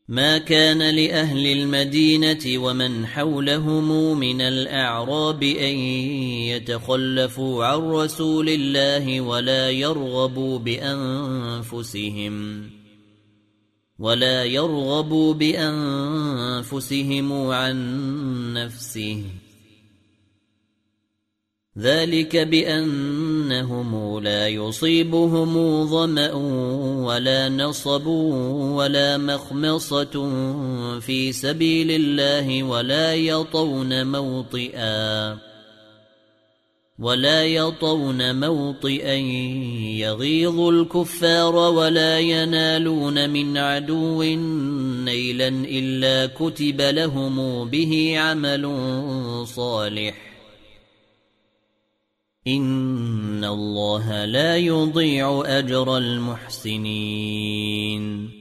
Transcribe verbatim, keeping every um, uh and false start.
ما كان لأهل المدينة ومن حولهم من الأعراب أن يتخلفوا عن رسول الله ولا يرغبوا بأنفسهم ولا يرغبوا بأنفسهم عن نفسه، ذلك بأنهم لا يصيبهم ظمأ ولا نصب ولا مخمصة في سبيل الله ولا يطون موطئا ولا يطون موطئا يغيظ الكفار ولا ينالون من عدو نيلا إلا كتب لهم به عمل صالح، إن الله لا يضيع أجر المحسنين.